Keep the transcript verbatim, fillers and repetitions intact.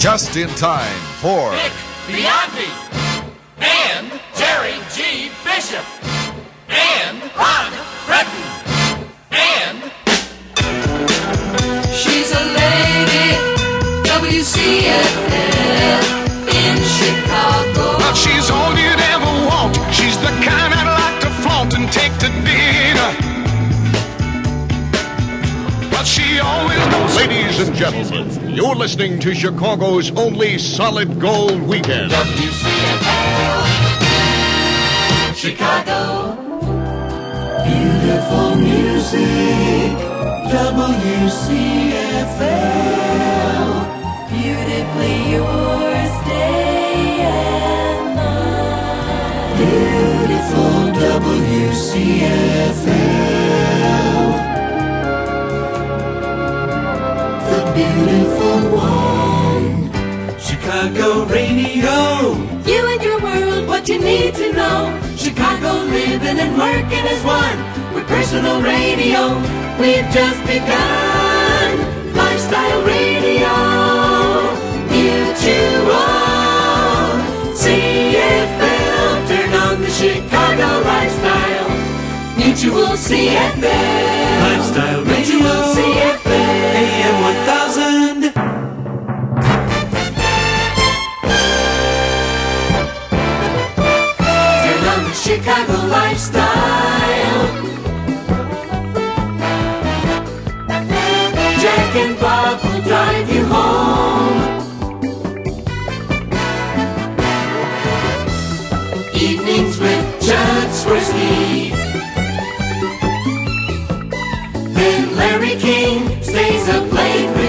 Just in time for Nick Bianchi and Jerry G. Bishop and Ron Breton and she's a lady, W C F L in Chicago. But she's all you'd ever want. She's the kind I'd like to flaunt and take to dinner. But she always knows. Ladies and gentlemen, you're listening to Chicago's only solid gold weekend. W C F L Chicago. Beautiful music, W C F L. Beautifully yours, day and night. Beautiful W C F L. The beautiful one. Chicago Radio. You and your world, what you need to know. Chicago living and working as one. With personal radio, we've just begun. Lifestyle radio, mutual. C F L, turn on the Chicago lifestyle. Mutual C F L. Lifestyle Radio. Mutual C F L. A M one thousand. Turn on the Chicago lifestyle. Jack and Bob will drive you home. Evenings with Judd Swirsky. Then Larry King stays up late.